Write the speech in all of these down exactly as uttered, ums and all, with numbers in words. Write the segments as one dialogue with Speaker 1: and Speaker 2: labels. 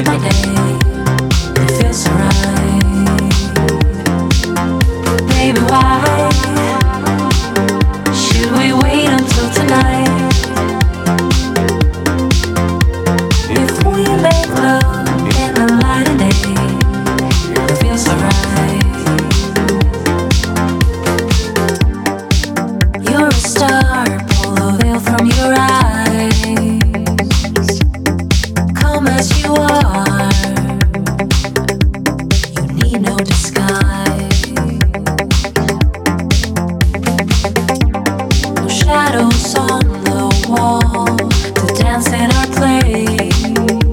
Speaker 1: made my day. It feels so right. Baby, why should we wait until tonight? If we make love in the light of day, it feels so right. You're a star, pull the veil from your eyes. Come as you are, you need no disguise. No shadows on the wall to dance in our place.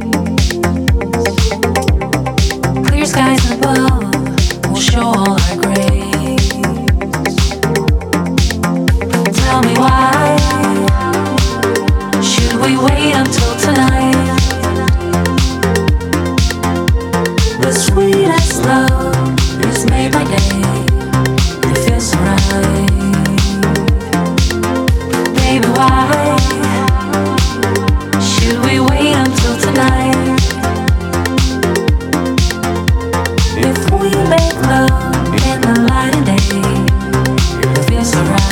Speaker 1: Clear skies above will show all our grace. Tell me why should we wait until tonight? The sweetest love is made by day. It feels so right. Baby, why should we wait until tonight? If we make love in the light of day, it feels so right.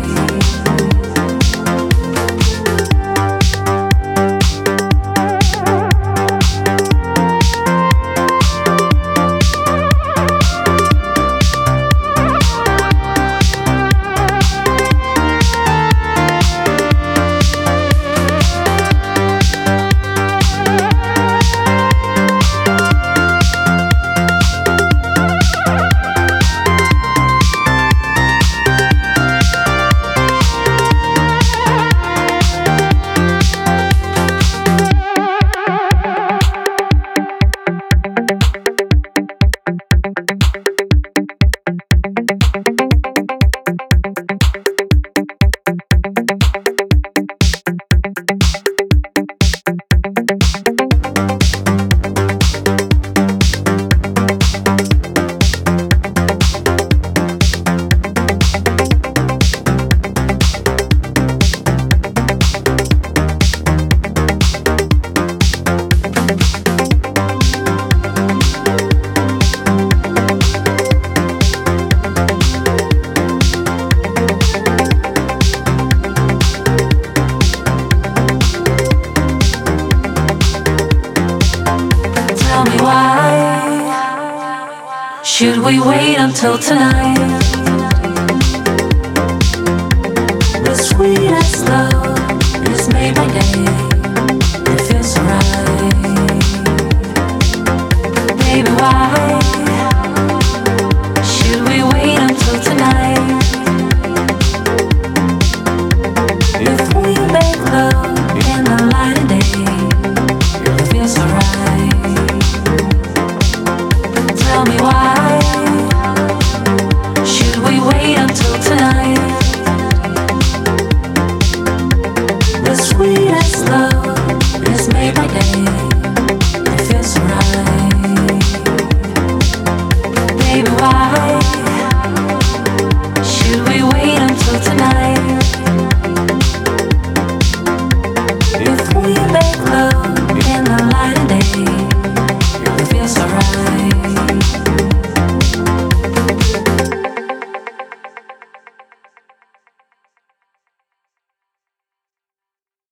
Speaker 1: Tell me why should we wait until tonight? The sweetest love is made by day. It feels so right. Baby, why should we wait until tonight? If we make love in the light of day, it feels so right. Tell me why should we wait until tonight? The sweetest love is made by day. It feels so right. Baby, why should we wait until tonight? If we make love in the light of day, it feels so right.